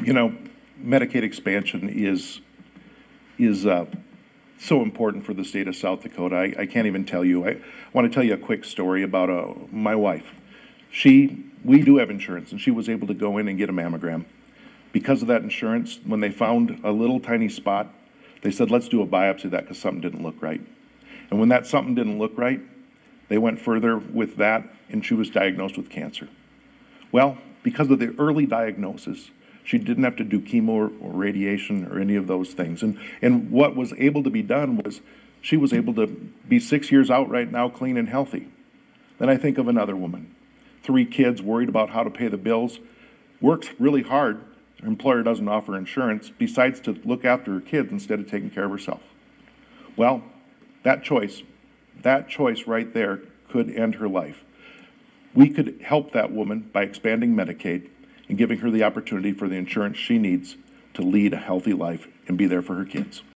You know, Medicaid expansion is so important for the state of South Dakota. I can't even tell you. I want to tell you a quick story about my wife. We do have insurance, and she was able to go in and get a mammogram. Because of that insurance, when they found a little tiny spot, they said, let's do a biopsy of that because something didn't look right. And when that something didn't look right, they went further with that, and she was diagnosed with cancer. Well, because of the early diagnosis, she didn't have to do chemo or radiation or any of those things. And what was able to be done was she was able to be 6 years out right now, clean and healthy. Then I think of another woman, 3 kids, worried about how to pay the bills, works really hard. Her employer doesn't offer insurance, besides to look after her kids instead of taking care of herself. Well, that choice right there could end her life. We could help that woman by expanding Medicaid and giving her the opportunity for the insurance she needs to lead a healthy life and be there for her kids.